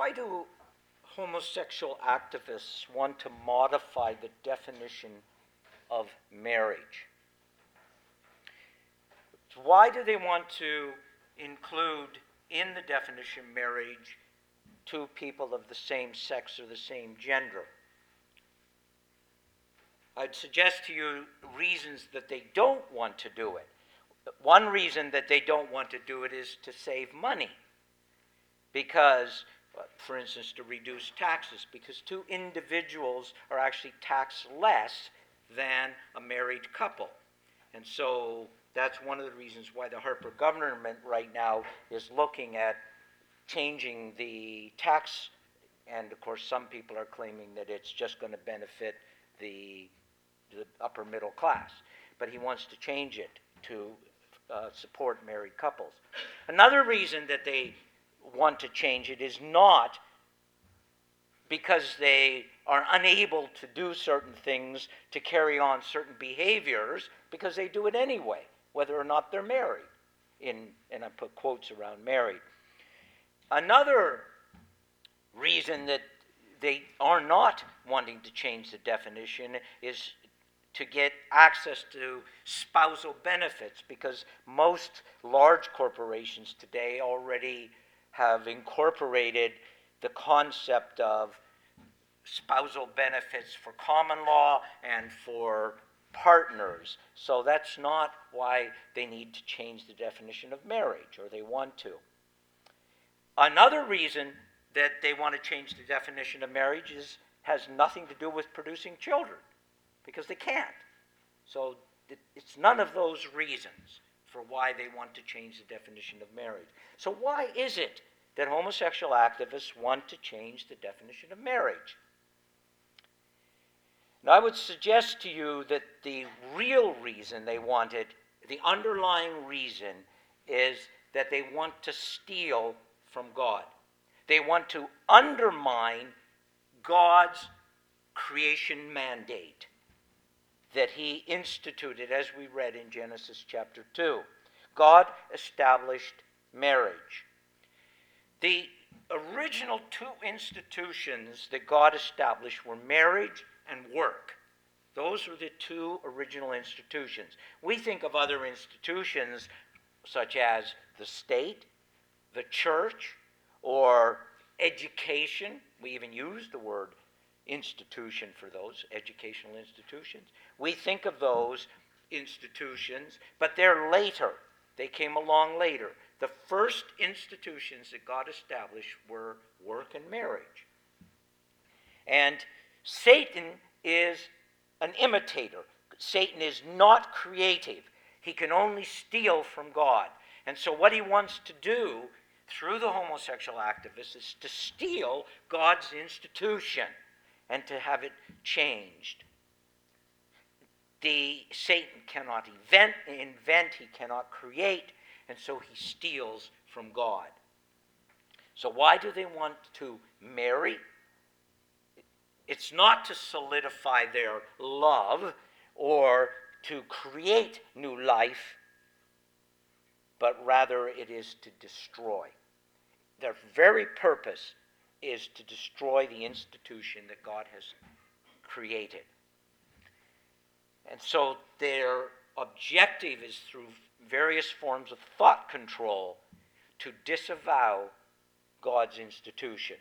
Why do homosexual activists want to modify the definition of marriage? Why do they want to include in the definition of marriage two people of the same sex or the same gender? I'd suggest to you reasons that they don't want to do it. One reason that they don't want to do it is to save money. Because, for instance, to reduce taxes, because two individuals are actually taxed less than a married couple. And so that's one of the reasons why the Harper government right now is looking at changing the tax. And of course, some people are claiming that it's just going to benefit the upper middle class. But he wants to change it to support married couples. Another reason that they want to change it is not because they are unable to do certain things, to carry on certain behaviors, because they do it anyway, whether or not they're married. And I put quotes around married. Another reason that they are not wanting to change the definition is to get access to spousal benefits, because most large corporations today already have incorporated the concept of spousal benefits for common law and for partners. So that's not why they need to change the definition of marriage, or they want to. Another reason that they want to change the definition of marriage has nothing to do with producing children, because they can't. So it's none of those reasons for why they want to change the definition of marriage. So why is it that homosexual activists want to change the definition of marriage? Now, I would suggest to you that the real reason they want it, the underlying reason, is that they want to steal from God. They want to undermine God's creation mandate that he instituted, as we read in Genesis chapter 2. God established marriage. The original two institutions that God established were marriage and work. Those were the two original institutions. We think of other institutions such as the state, the church, or education. We even use the word institution for those, educational institutions. We think of those institutions, but they're later. They came along later. The first institutions that God established were work and marriage. And Satan is an imitator. Satan is not creative. He can only steal from God. And so what he wants to do through the homosexual activists is to steal God's institution and to have it changed. Satan cannot invent, he cannot create, and so he steals from God. So why do they want to marry? It's not to solidify their love or to create new life, but rather it is to destroy. Their very purpose is to destroy the institution that God has created. And so their objective is through various forms of thought control to disavow God's institution.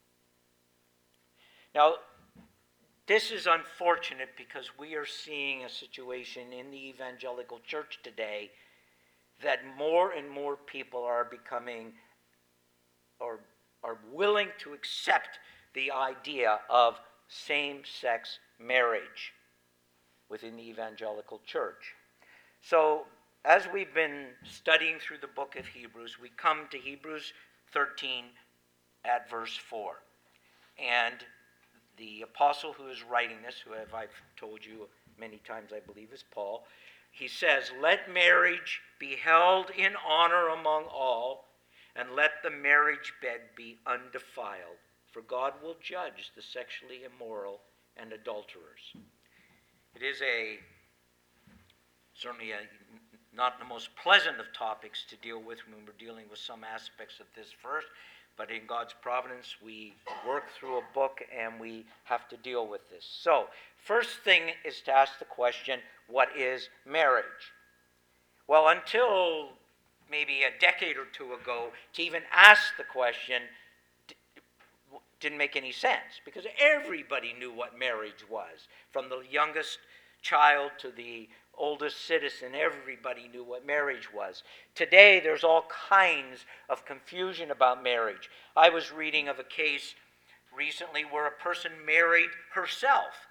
Now, this is unfortunate because we are seeing a situation in the evangelical church today that more and more people are becoming or are willing to accept the idea of same-sex marriage within the evangelical church. So, as we've been studying through the book of Hebrews, we come to Hebrews 13 at verse 4. And the apostle who is writing this, who I've told you many times I believe is Paul, he says, "Let marriage be held in honor among all, and let the marriage bed be undefiled, for God will judge the sexually immoral and adulterers." It is certainly not the most pleasant of topics to deal with when we're dealing with some aspects of this verse, But in God's providence, we work through a book and we have to deal with this. So, first thing is to ask the question, what is marriage? Well, until maybe a decade or two ago, to even ask the question didn't make any sense, because everybody knew what marriage was. From the youngest child to the oldest citizen, everybody knew what marriage was. Today, there's all kinds of confusion about marriage. I was reading of a case recently where a person married herself.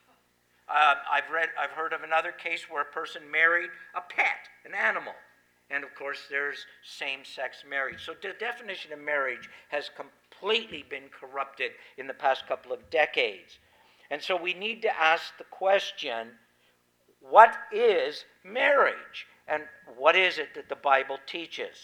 I've heard of another case where a person married a pet, an animal. And of course, there's same-sex marriage. So the definition of marriage has completely been corrupted in the past couple of decades. And so we need to ask the question, what is marriage? And what is it that the Bible teaches?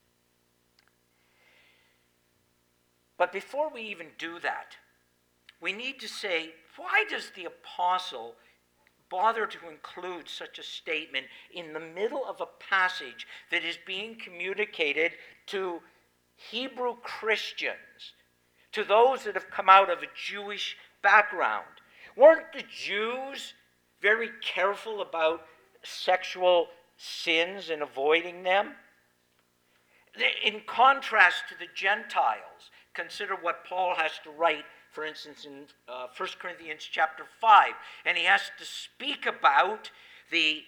But before we even do that, we need to say, why does the apostle bother to include such a statement in the middle of a passage that is being communicated to Hebrew Christians, to those that have come out of a Jewish background? Weren't the Jews very careful about sexual sins and avoiding them? In contrast to the Gentiles, consider what Paul has to write, for instance, in 1 Corinthians chapter 5. And he has to speak about the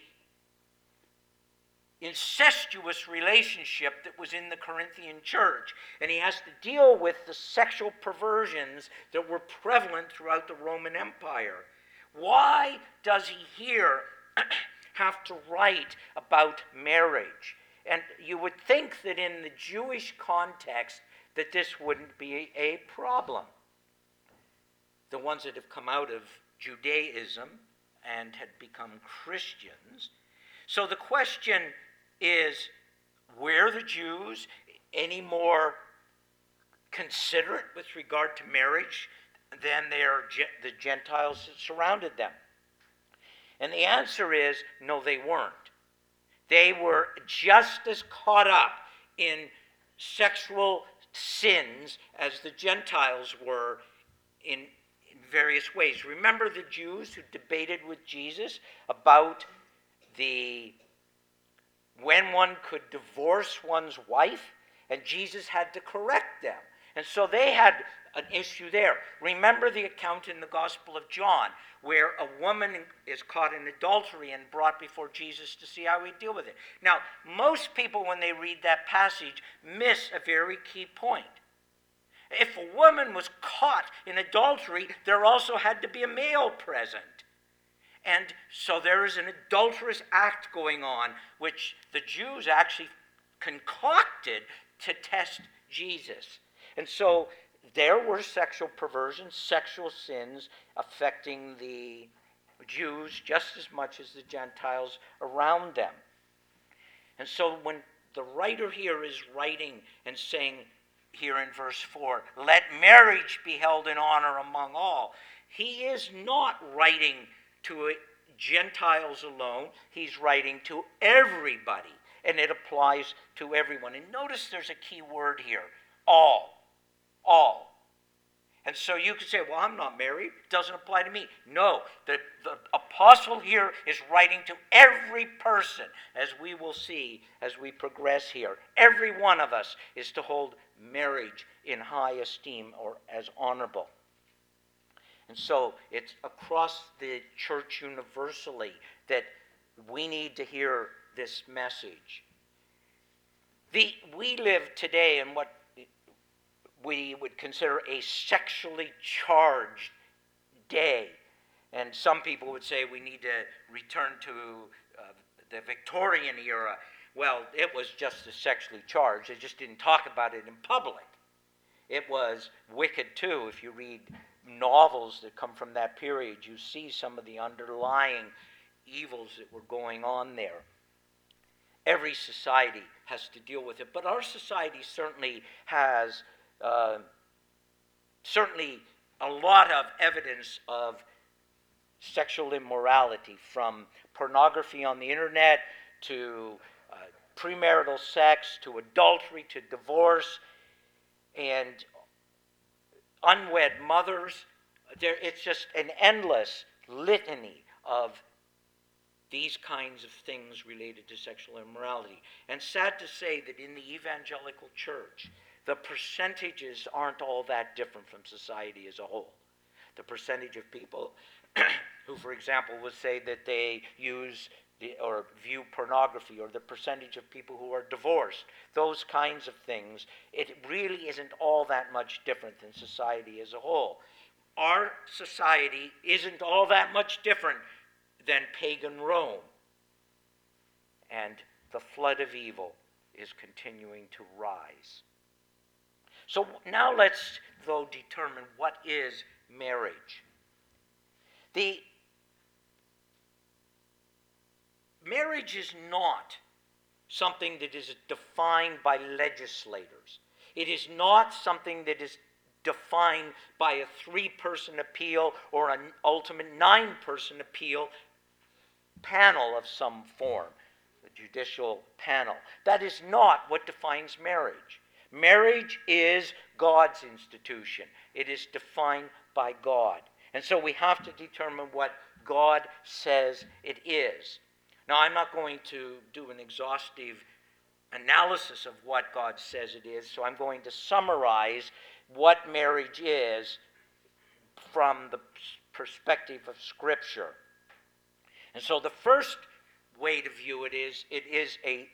incestuous relationship that was in the Corinthian church. And he has to deal with the sexual perversions that were prevalent throughout the Roman Empire. Why does he here have to write about marriage? And you would think that in the Jewish context that this wouldn't be a problem. The ones that have come out of Judaism and had become Christians. So the question is, were the Jews any more considerate with regard to marriage than the Gentiles that surrounded them? And the answer is, no, they weren't. They were just as caught up in sexual sins as the Gentiles were in various ways. Remember the Jews who debated with Jesus about when one could divorce one's wife, and Jesus had to correct them. And so they had an issue there. Remember the account in the Gospel of John where a woman is caught in adultery and brought before Jesus to see how he'd deal with it. Now, most people when they read that passage miss a very key point. If a woman was caught in adultery, there also had to be a male present. And so there is an adulterous act going on, which the Jews actually concocted to test Jesus. And so there were sexual perversions, sexual sins affecting the Jews just as much as the Gentiles around them. And so when the writer here is writing and saying here in verse 4, let marriage be held in honor among all, he is not writing to Gentiles alone. He's writing to everybody, and it applies to everyone. And notice there's a key word here, all. All. And so you could say, well, I'm not married. It doesn't apply to me. No, the apostle here is writing to every person, as we will see as we progress here. Every one of us is to hold marriage in high esteem or as honorable. And so it's across the church universally that we need to hear this message. We live today in what we would consider a sexually charged day. And some people would say we need to return to the Victorian era. Well, it was just as sexually charged. They just didn't talk about it in public. It was wicked too. If you read novels that come from that period, you see some of the underlying evils that were going on there. Every society has to deal with it, but our society certainly has a lot of evidence of sexual immorality, from pornography on the internet to premarital sex to adultery to divorce. and unwed mothers. It's just an endless litany of these kinds of things related to sexual immorality. And sad to say that in the evangelical church, the percentages aren't all that different from society as a whole. The percentage of people who, for example, would say that they use or view pornography, or the percentage of people who are divorced, those kinds of things, it really isn't all that much different than society as a whole. Our society isn't all that much different than pagan Rome. And the flood of evil is continuing to rise. So now let's, though, determine what is marriage. Marriage is not something that is defined by legislators. It is not something that is defined by a 3-person appeal or an ultimate 9-person appeal panel of some form, a judicial panel. That is not what defines marriage. Marriage is God's institution. It is defined by God. And so we have to determine what God says it is. Now, I'm not going to do an exhaustive analysis of what God says it is, so I'm going to summarize what marriage is from the perspective of Scripture. And so the first way to view it is a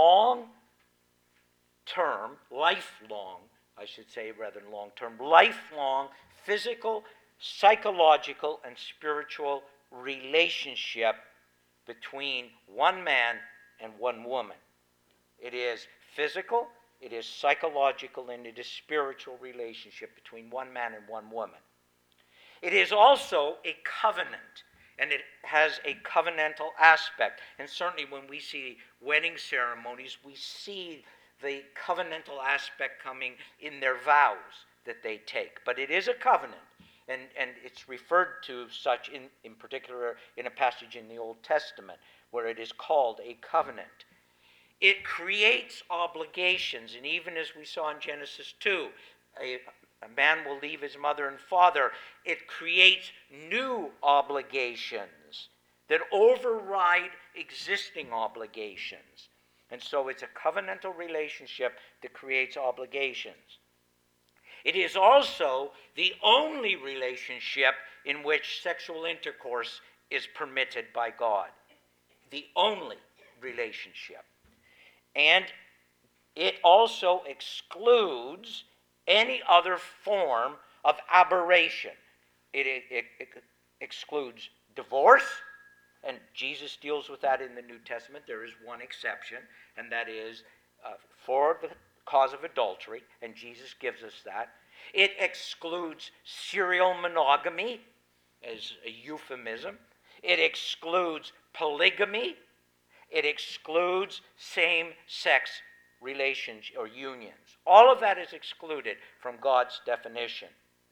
long-term, lifelong, I should say rather than long-term, lifelong physical, psychological, and spiritual relationship between one man and one woman. It is physical, it is psychological, and it is spiritual relationship between one man and one woman. It is also a covenant, and it has a covenantal aspect. And certainly when we see wedding ceremonies, we see the covenantal aspect coming in their vows that they take. But it is a covenant. And it's referred to such in particular in a passage in the Old Testament where it is called a covenant. It creates obligations, and even as we saw in Genesis 2, a man will leave his mother and father. It creates new obligations that override existing obligations. And so it's a covenantal relationship that creates obligations. It is also the only relationship in which sexual intercourse is permitted by God. The only relationship. And it also excludes any other form of aberration. It excludes divorce, and Jesus deals with that in the New Testament. There is one exception, and that is for the cause of adultery, and Jesus gives us that. It excludes serial monogamy as a euphemism. It excludes polygamy. It excludes same-sex relations or unions. All of that is excluded from God's definition.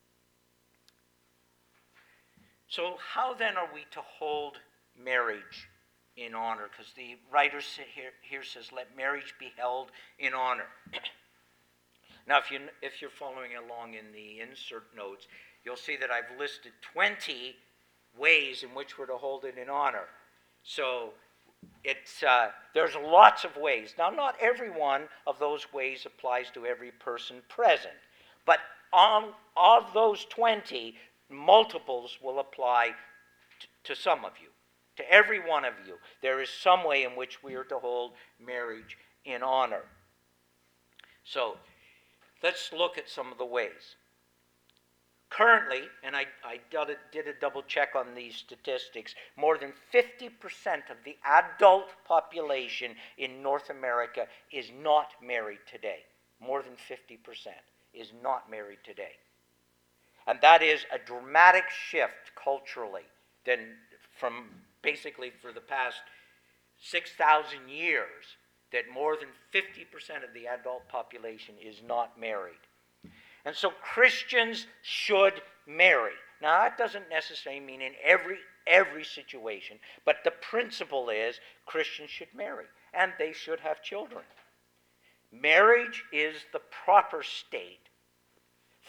So how then are we to hold marriage in honor? Because the writer here says, let marriage be held in honor. Now, if you're following along in the insert notes, you'll see that I've listed 20 ways in which we're to hold it in honor. So there's lots of ways. Now, not every one of those ways applies to every person present, but of those 20, multiples will apply to some of you. To every one of you, there is some way in which we are to hold marriage in honor. So, let's look at some of the ways. Currently, and I did a double check on these statistics, more than 50% of the adult population in North America is not married today. More than 50% is not married today. And that is a dramatic shift culturally than from basically for the past 6,000 years, that more than 50% of the adult population is not married. And so Christians should marry. Now, that doesn't necessarily mean in every situation, but the principle is Christians should marry, and they should have children. Marriage is the proper state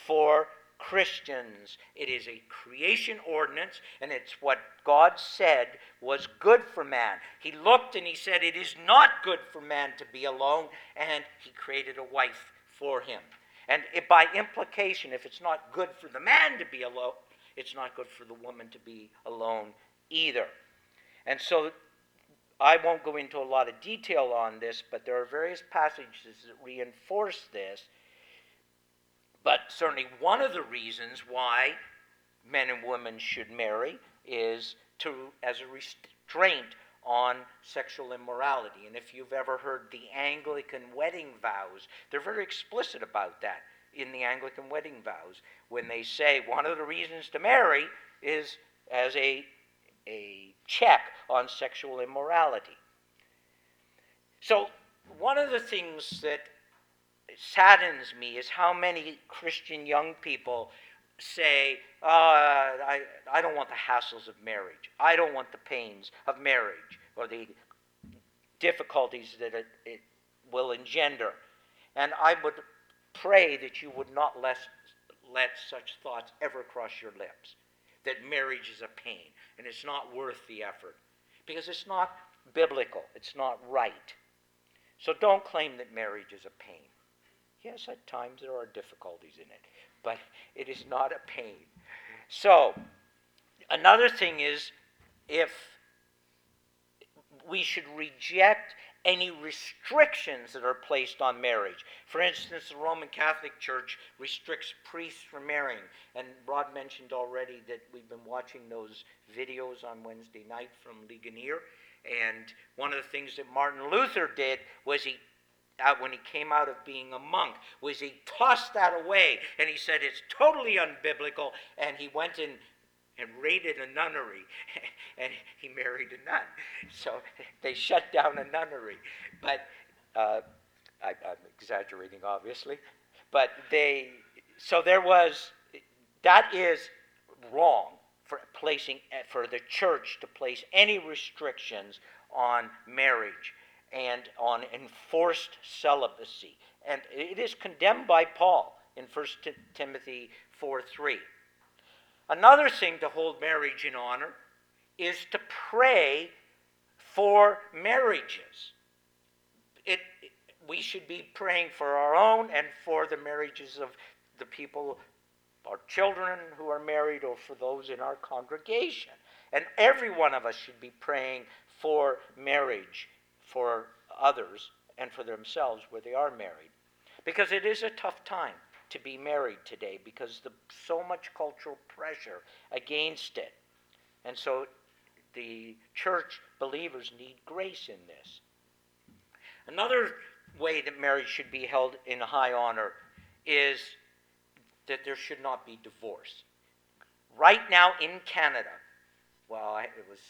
for Christians. It is a creation ordinance, and it's what God said was good for man. He looked and he said, it is not good for man to be alone, and he created a wife for him. And by implication, if it's not good for the man to be alone, it's not good for the woman to be alone either. And so I won't go into a lot of detail on this, but there are various passages that reinforce this. But certainly one of the reasons why men and women should marry is as a restraint on sexual immorality. And if you've ever heard the Anglican wedding vows, they're very explicit about that in the Anglican wedding vows, when they say one of the reasons to marry is as a check on sexual immorality. So one of the things that saddens me is how many Christian young people say, I don't want the hassles of marriage. I don't want the pains of marriage or the difficulties that it will engender. And I would pray that you would not let such thoughts ever cross your lips, that marriage is a pain and it's not worth the effort, because it's not biblical. It's not right. So don't claim that marriage is a pain. Yes, at times there are difficulties in it, but it is not a pain. So, another thing is, if we should reject any restrictions that are placed on marriage. For instance, the Roman Catholic Church restricts priests from marrying. And Rod mentioned already that we've been watching those videos on Wednesday night from Ligonier. And one of the things that Martin Luther did was when he came out of being a monk, was he tossed that away, and he said it's totally unbiblical, and he went in and raided a nunnery, and he married a nun. So they shut down a nunnery. But I'm exaggerating, obviously. But that is wrong for the church to place any restrictions on marriage and on enforced celibacy. And it is condemned by Paul in 1 Timothy 4:3. Another thing to hold marriage in honor is to pray for marriages. We should be praying for our own and for the marriages of the people, our children who are married, or for those in our congregation. And every one of us should be praying for marriage for others and for themselves where they are married. Because it is a tough time to be married today, because so much cultural pressure against it. And so the church believers need grace in this. Another way that marriage should be held in high honor is that there should not be divorce. Right now in Canada, it was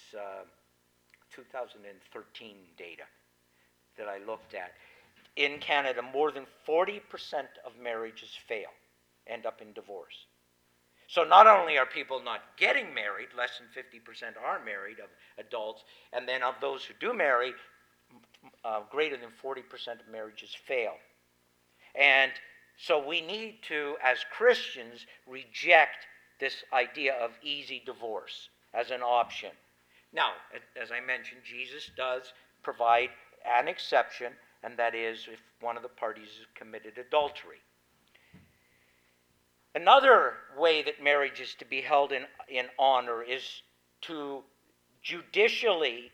2013 data that I looked at. In Canada, more than 40% of marriages fail, end up in divorce. So not only are people not getting married, less than 50% are married of adults, and then of those who do marry, greater than 40% of marriages fail. And so we need to, as Christians, reject this idea of easy divorce as an option. Now, as I mentioned, Jesus does provide an exception, and that is if one of the parties has committed adultery. Another way that marriage is to be held in honor is to judiciously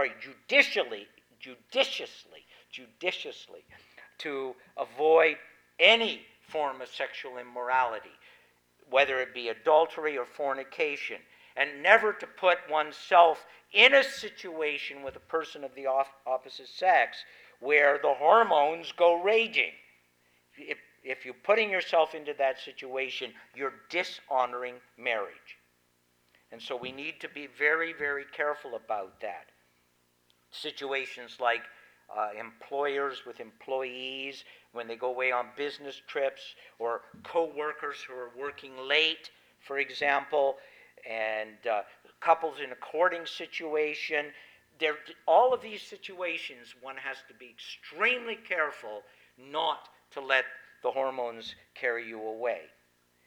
to avoid any form of sexual immorality, whether it be adultery or fornication, and never to put oneself in a situation with a person of the opposite sex where the hormones go raging. If you're putting yourself into that situation, you're dishonoring marriage. And so we need to be very, very careful about that. Situations like employers with employees when they go away on business trips, or co-workers who are working late, for example, and couples in a courting situation. All of these situations, one has to be extremely careful not to let the hormones carry you away.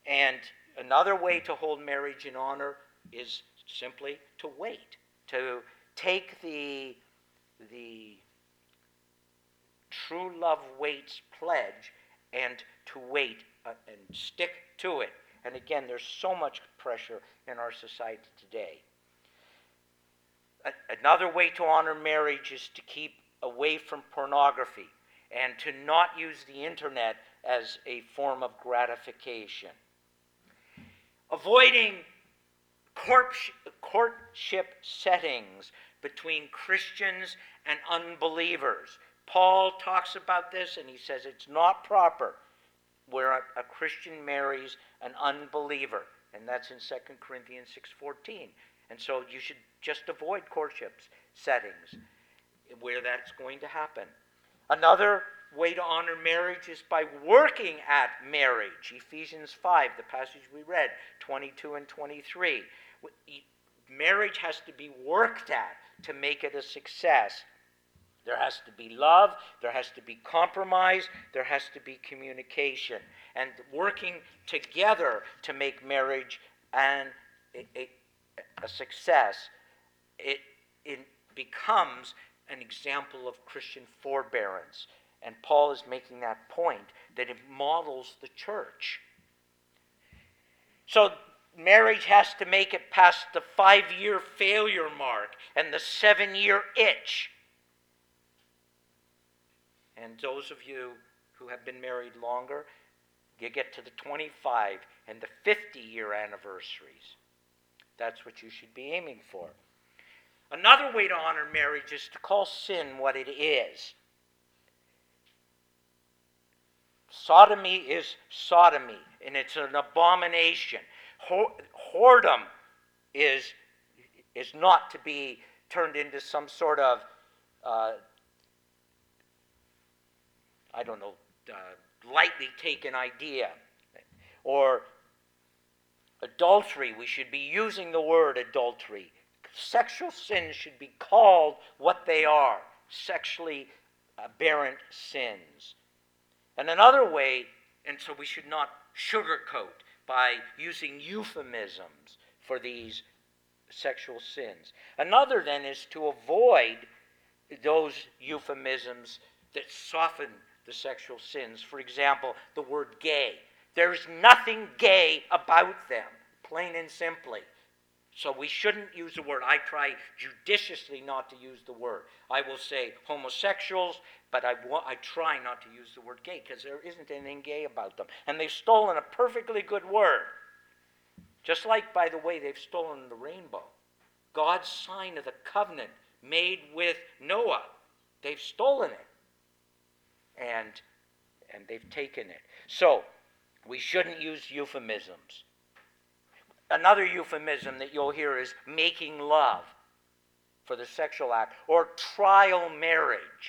And another way to hold marriage in honor is simply to wait, to take the True Love Waits pledge and to wait and stick to it. And again, there's so much pressure in our society today. Another way to honor marriage is to keep away from pornography and to not use the internet as a form of gratification. Avoiding courtship settings between Christians and unbelievers. Paul talks about this, and he says it's not proper where a Christian marries an unbeliever, and that's in 2 Corinthians 6:14. And so you should just avoid courtship settings where that's going to happen. Another way to honor marriage is by working at marriage. Ephesians 5, the passage we read, 22 and 23. Marriage has to be worked at to make it a success. There has to be love, there has to be compromise, there has to be communication. And working together to make marriage a success, it becomes an example of Christian forbearance. And Paul is making that point, that it models the church. So marriage has to make it past the 5-year failure mark and the 7-year itch. And those of you who have been married longer, you get to the 25 and the 50-year anniversaries. That's what you should be aiming for. Another way to honor marriage is to call sin what it is. Sodomy is sodomy, and it's an abomination. Whoredom is not to be turned into some sort of, lightly taken idea. Or adultery, we should be using the word adultery. Sexual sins should be called what they are, sexually aberrant sins. And another way, and so we should not sugarcoat by using euphemisms for these sexual sins. Another then is to avoid those euphemisms that soften the sexual sins. For example, the word gay. There is nothing gay about them, plain and simply. So we shouldn't use the word. I try judiciously not to use the word. I will say homosexuals, but I try not to use the word gay because there isn't anything gay about them. And they've stolen a perfectly good word. Just like, by the way, they've stolen the rainbow. God's sign of the covenant made with Noah. They've stolen it. And they've taken it. So, we shouldn't use euphemisms. Another euphemism that you'll hear is making love for the sexual act, or trial marriage.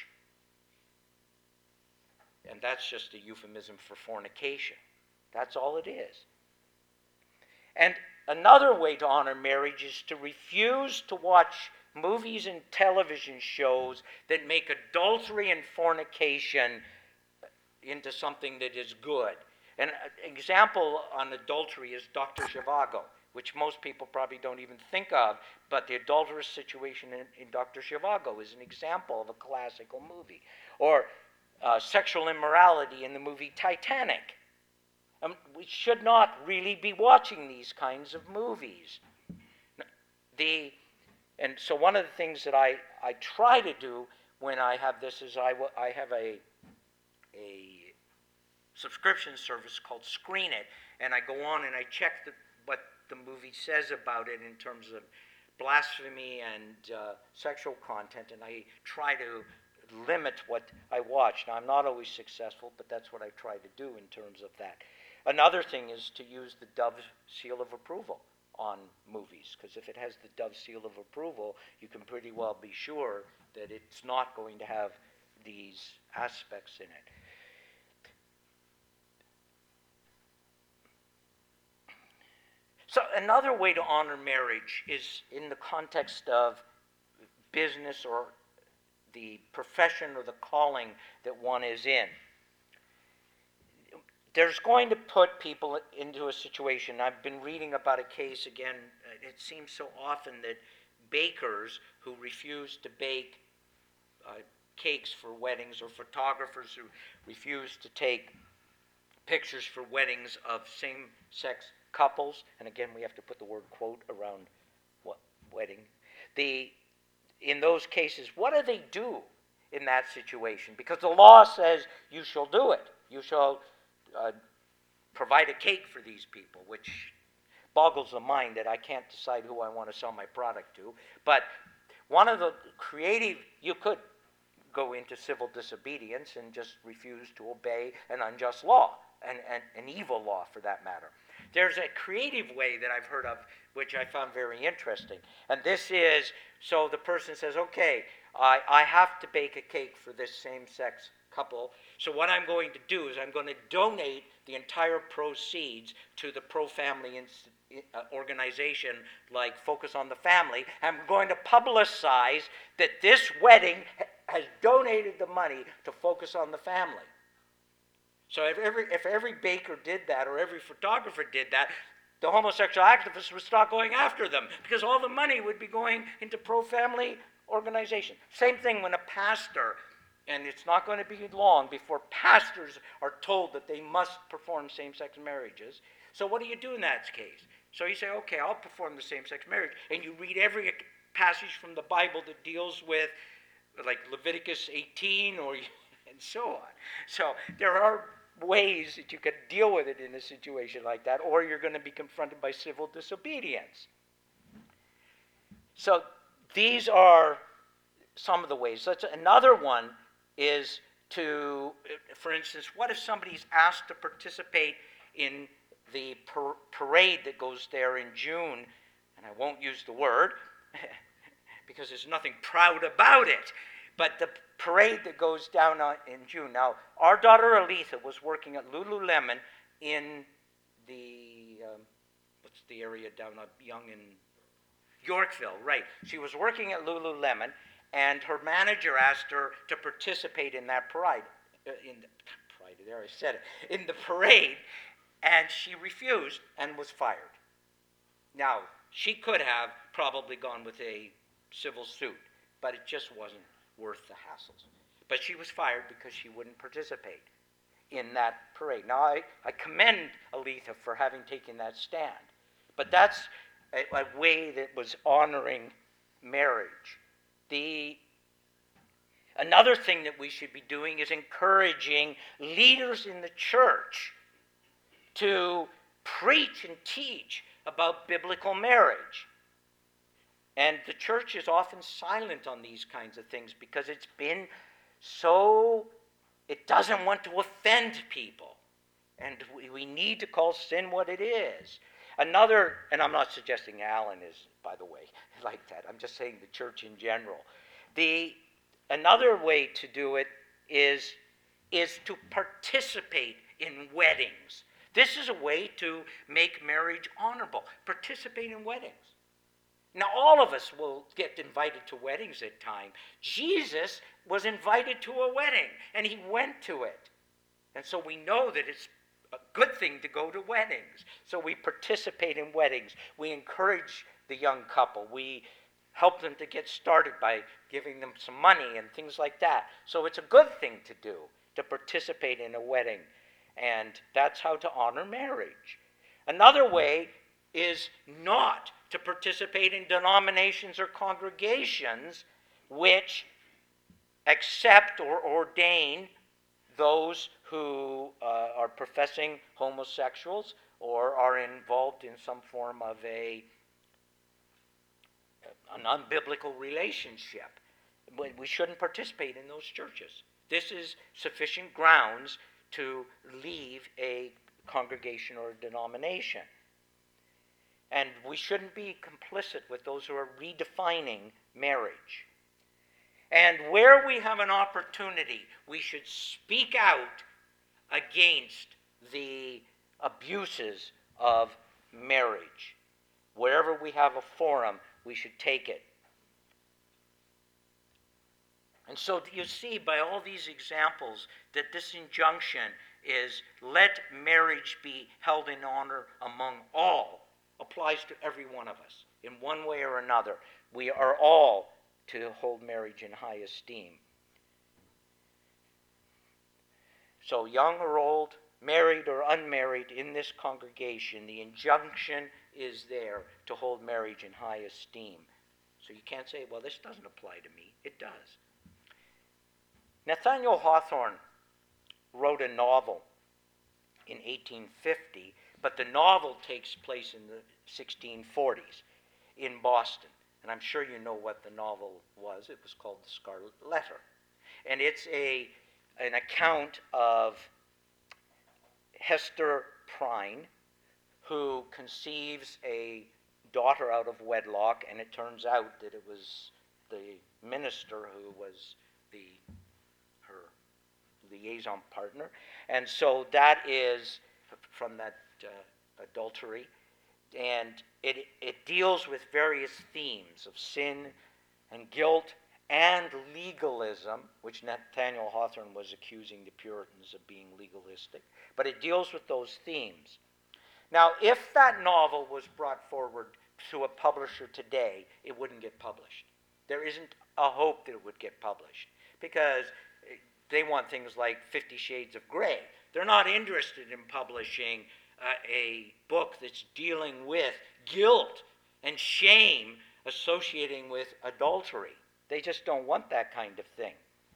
And that's just a euphemism for fornication. That's all it is. And another way to honor marriage is to refuse to watch movies and television shows that make adultery and fornication into something that is good. An example on adultery is Dr. Zhivago, which most people probably don't even think of, but the adulterous situation in Dr. Zhivago is an example of a classical movie. Or sexual immorality in the movie Titanic. We should not really be watching these kinds of movies. And so one of the things that I try to do when I have this is I have a subscription service called Screen It, and I go on and I check what the movie says about it in terms of blasphemy and sexual content, and I try to limit what I watch. Now, I'm not always successful, but that's what I try to do in terms of that. Another thing is to use the Dove seal of approval on movies, because if it has the Dove seal of approval, you can pretty well be sure that it's not going to have these aspects in it. So another way to honor marriage is in the context of business or the profession or the calling that one is in. there's going to put people into a situation. I've been reading about a case again. It seems so often that bakers who refuse to bake cakes for weddings, or photographers who refuse to take pictures for weddings of same-sex couples, and again we have to put the word quote around what wedding. In those cases, what do they do in that situation? Because the law says you shall do it. You shall provide a cake for these people, which boggles the mind that I can't decide who I want to sell my product to. But one of the creative, you could go into civil disobedience and just refuse to obey an unjust law, and an evil law for that matter. There's a creative way that I've heard of, which I found very interesting. And this is, so the person says, okay, I have to bake a cake for this same-sex couple. So what I'm going to do is I'm going to donate the entire proceeds to the pro-family organization like Focus on the Family. I'm going to publicize that this wedding has donated the money to Focus on the Family. So if every baker did that, or every photographer did that, the homosexual activists would start going after them, because all the money would be going into pro-family organization. Same thing when a pastor, and it's not going to be long before pastors are told that they must perform same-sex marriages. So what do you do in that case? So you say, okay, I'll perform the same-sex marriage, and you read every passage from the Bible that deals with, like Leviticus 18, and so on. So there are ways that you could deal with it in a situation like that, or you're going to be confronted by civil disobedience. So these are some of the ways. Another one is to, for instance, what if somebody's asked to participate in the parade that goes there in June, and I won't use the word because there's nothing proud about it, but the parade that goes down in June. Now, our daughter Aletha was working at Lululemon in the, what's the area down Young in Yorkville, right. She was working at Lululemon, and her manager asked her to participate in that parade, in the parade, and she refused and was fired. Now, she could have probably gone with a civil suit, but it just wasn't worth the hassles. But she was fired because she wouldn't participate in that parade. Now, I commend Aletha for having taken that stand, but that's a way that was honoring marriage. Another thing that we should be doing is encouraging leaders in the church to preach and teach about biblical marriage. And the church is often silent on these kinds of things because it's been so, it doesn't want to offend people. And we need to call sin what it is. Another, and I'm not suggesting Alan is, by the way, like that. I'm just saying the church in general. Another way to do it is to participate in weddings. This is a way to make marriage honorable. Participate in weddings. Now, all of us will get invited to weddings at times. Jesus was invited to a wedding, and he went to it. And so we know that it's a good thing to go to weddings. So we participate in weddings. We encourage the young couple. We help them to get started by giving them some money and things like that. So it's a good thing to do, to participate in a wedding. And that's how to honor marriage. Another way is not to participate in denominations or congregations which accept or ordain those who are professing homosexuals or are involved in some form of an unbiblical relationship. We shouldn't participate in those churches. This is sufficient grounds to leave a congregation or a denomination. And we shouldn't be complicit with those who are redefining marriage. And where we have an opportunity, we should speak out against the abuses of marriage. Wherever we have a forum, we should take it. And so you see by all these examples that this injunction is let marriage be held in honor among all. Applies to every one of us in one way or another. We are all to hold marriage in high esteem. So young or old, married or unmarried in this congregation, the injunction is there to hold marriage in high esteem. So you can't say, well, this doesn't apply to me. It does. Nathaniel Hawthorne wrote a novel in 1850, but the novel takes place in the 1640s in Boston. And I'm sure you know what the novel was. It was called The Scarlet Letter. And it's an account of Hester Prynne, who conceives a daughter out of wedlock, and it turns out that it was the minister who was her liaison partner. And so that is from that adultery. And it deals with various themes of sin and guilt and legalism, which Nathaniel Hawthorne was accusing the Puritans of being legalistic. But it deals with those themes. Now, if that novel was brought forward to a publisher today, it wouldn't get published. There isn't a hope that it would get published because they want things like 50 Shades of Grey. They're not interested in publishing a book that's dealing with guilt and shame associating with adultery. They just don't want that kind of thing.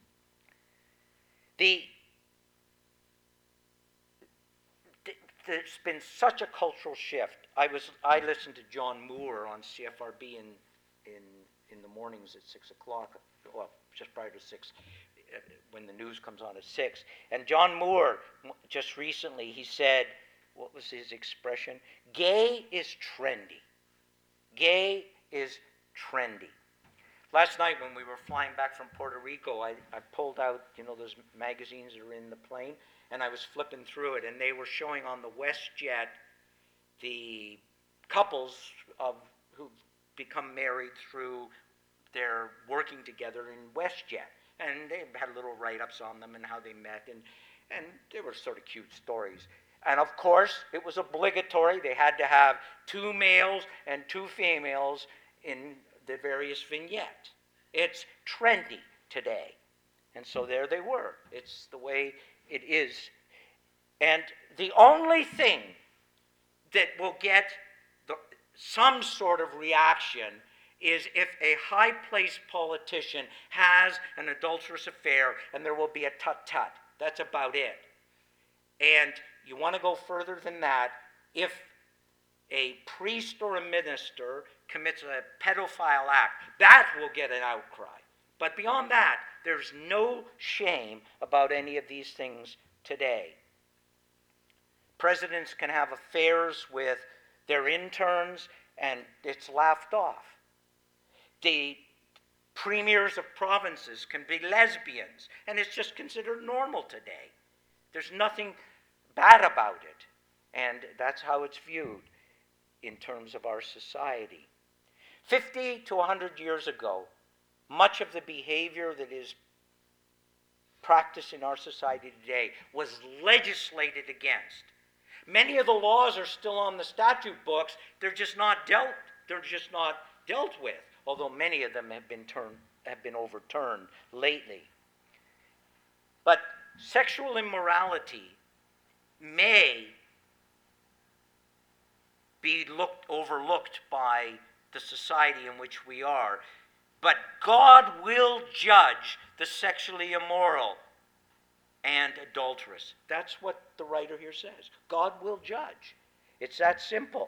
There's been such a cultural shift. I listened to John Moore on CFRB in the mornings at 6 o'clock, well, just prior to 6, when the news comes on at 6. And John Moore, just recently, he said, what was his expression? Gay is trendy. Gay is trendy. Last night when we were flying back from Puerto Rico, I pulled out, those magazines that are in the plane, and I was flipping through it, and they were showing on the WestJet the couples who've become married through their working together in WestJet. And they had little write-ups on them and how they met, and they were sort of cute stories. And of course, it was obligatory. They had to have 2 males and 2 females in the various vignettes. It's trendy today. And so there they were. It's the way it is. And the only thing that will get some sort of reaction is if a high-placed politician has an adulterous affair, and there will be a tut-tut. That's about it. And you want to go further than that, if a priest or a minister commits a pedophile act, that will get an outcry. But beyond that, there's no shame about any of these things today. Presidents can have affairs with their interns, and it's laughed off. The premiers of provinces can be lesbians, and it's just considered normal today. There's nothing bad about it, and that's how it's viewed in terms of our society. 50 to 100 years ago, much of the behavior that is practiced in our society today was legislated against. Many of the laws are still on the statute books. They're just not dealt with, although many of them have been overturned lately. But sexual immorality may be overlooked by the society in which we are, but God will judge the sexually immoral and adulterous. That's what the writer here says. God will judge. It's that simple.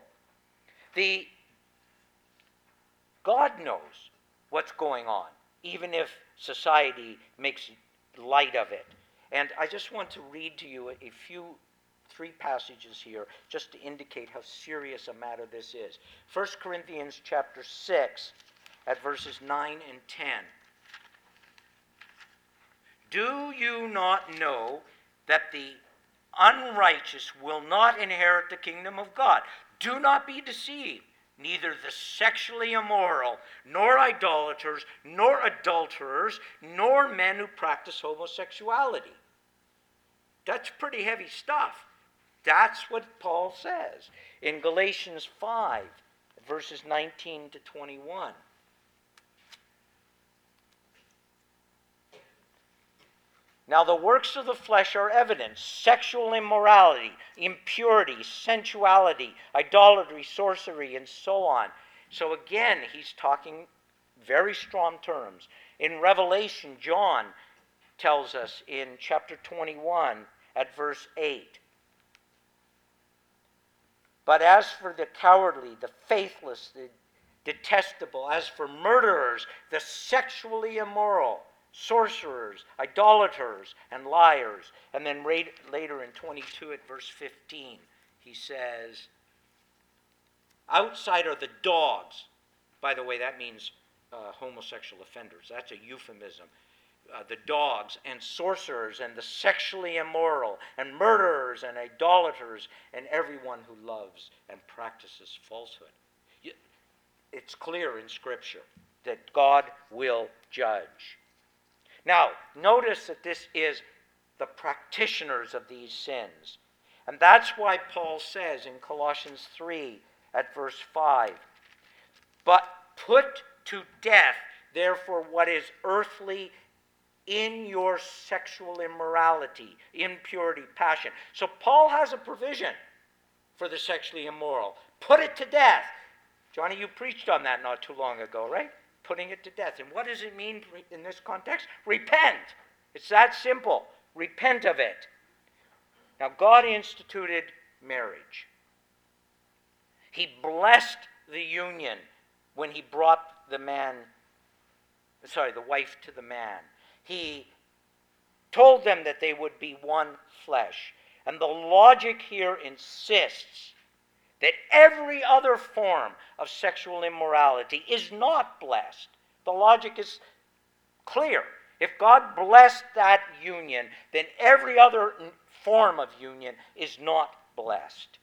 God knows what's going on, even if society makes light of it. And I just want to read to you 3 passages here, just to indicate how serious a matter this is. 1 Corinthians chapter 6, at verses 9 and 10. Do you not know that the unrighteous will not inherit the kingdom of God? Do not be deceived. Neither the sexually immoral, nor idolaters, nor adulterers, nor men who practice homosexuality. That's pretty heavy stuff. That's what Paul says in Galatians 5, verses 19 to 21. Now the works of the flesh are evident: sexual immorality, impurity, sensuality, idolatry, sorcery, and so on. So again, he's talking very strong terms. In Revelation, John tells us in chapter 21 at verse 8, "But as for the cowardly, the faithless, the detestable, as for murderers, the sexually immoral, sorcerers, idolaters, and liars." And then later in 22 at verse 15, he says, "Outside are the dogs." By the way, that means homosexual offenders. That's a euphemism. The dogs and sorcerers and the sexually immoral and murderers and idolaters and everyone who loves and practices falsehood. It's clear in Scripture that God will judge. Now, notice that this is the practitioners of these sins. And that's why Paul says in Colossians 3 at verse 5, "But put to death, therefore, what is earthly in your sexual immorality, impurity, passion." So Paul has a provision for the sexually immoral. Put it to death. Johnny, you preached on that not too long ago, right? Putting it to death. And what does it mean in this context? Repent. It's that simple. Repent of it. Now, God instituted marriage. He blessed the union when he brought the wife to the man. He told them that they would be one flesh. And the logic here insists that every other form of sexual immorality is not blessed. The logic is clear. If God blessed that union, then every other form of union is not blessed.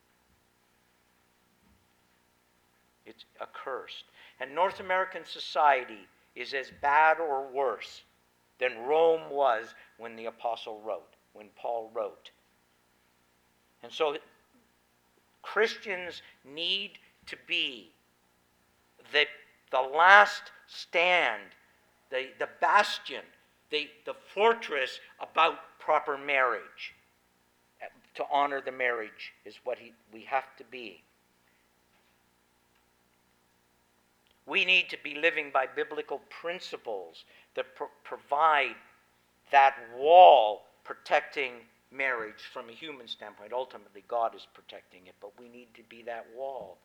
It's accursed. And North American society is as bad or worse than Rome was when the apostle wrote, when Paul wrote. And so Christians need to be the last stand, the bastion, the fortress about proper marriage. To honor the marriage is what we have to be. We need to be living by biblical principles that provide that wall protecting marriage from a human standpoint. Ultimately, God is protecting it, but we need to be that wall.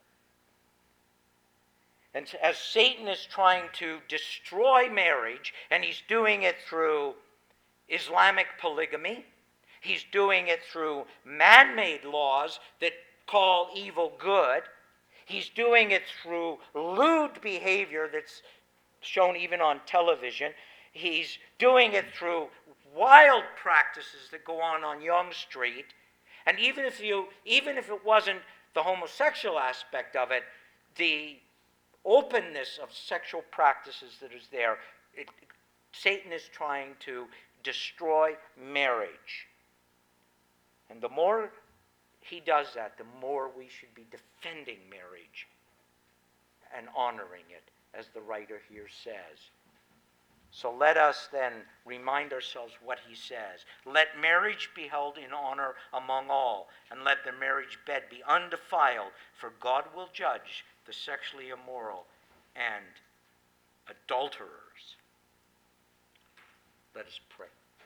And as Satan is trying to destroy marriage, and he's doing it through Islamic polygamy, he's doing it through man-made laws that call evil good, he's doing it through lewd behavior that's shown even on television, he's doing it through wild practices that go on Yonge Street. And even if it wasn't the homosexual aspect of it, the openness of sexual practices that is there, Satan is trying to destroy marriage. And the more he does that, the more we should be defending marriage and honoring it, as the writer here says. So let us then remind ourselves what he says. "Let marriage be held in honor among all, and let the marriage bed be undefiled, for God will judge the sexually immoral and adulterers." Let us pray.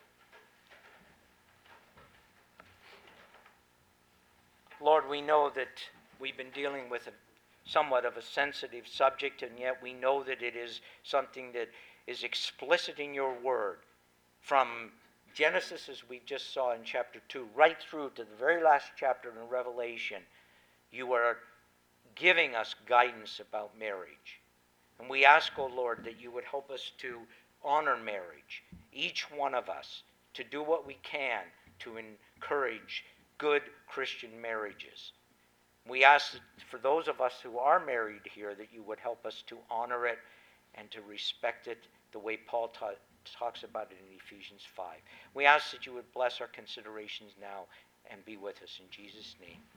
Lord, we know that we've been dealing with somewhat of a sensitive subject, and yet we know that it is something that is explicit in your word. From Genesis, as we just saw in chapter 2, right through to the very last chapter in Revelation, you are giving us guidance about marriage. And we ask, O Lord, that you would help us to honor marriage, each one of us, to do what we can to encourage good Christian marriages. We ask that for those of us who are married here, that you would help us to honor it and to respect it the way Paul talks about it in Ephesians 5. We ask that you would bless our considerations now and be with us in Jesus' name.